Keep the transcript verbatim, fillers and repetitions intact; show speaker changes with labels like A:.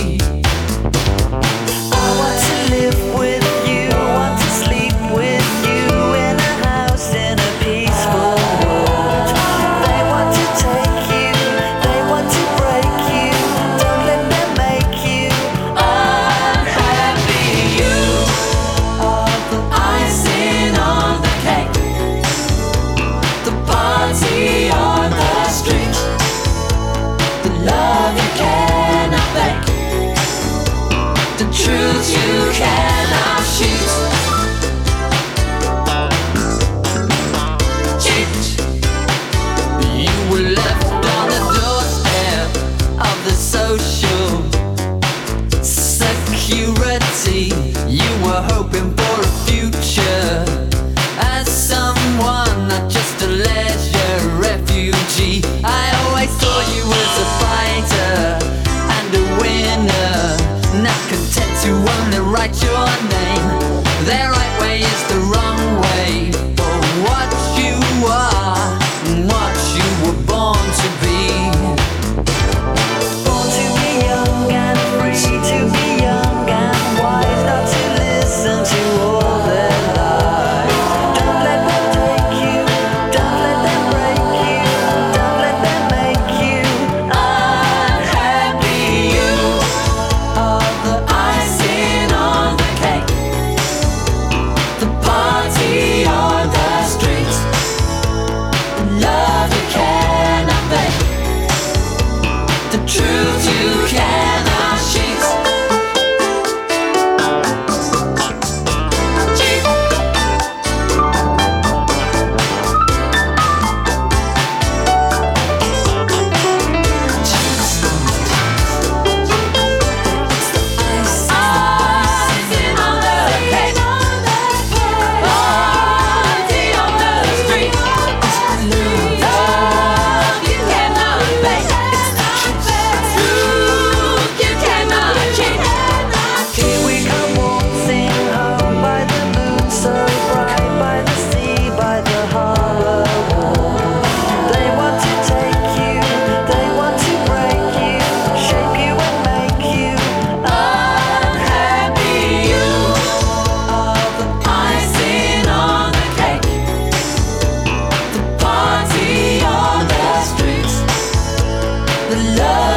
A: truth you cannot cheat. Cheat. You were left on the doorstep of the social security. You were hoping for a future as someone, not just a leisure refugee. I always thought you was a fighter and a winner, not content to only write your name. Their right way is the wrong way for what you are and what you were born to be.
B: Born to be young and free, to be young and wise, not to listen to all their lies. Don't let them take you, don't let them break you, don't let them make you
A: unhappy. You are the icing on the cake, the party on the streets, love you cannot fake, the truth you cannot cheat. Cheat. Icing on the cake, party on the street, love you cannot fake, truth you cannot cheat.
B: Here we come waltzing home by the moon so bright, by the sea, by the harbor wall. They want to take you, they want to break you, shape you and make you
A: Unhappy. You are the icing on the cake, the party on the streets, the love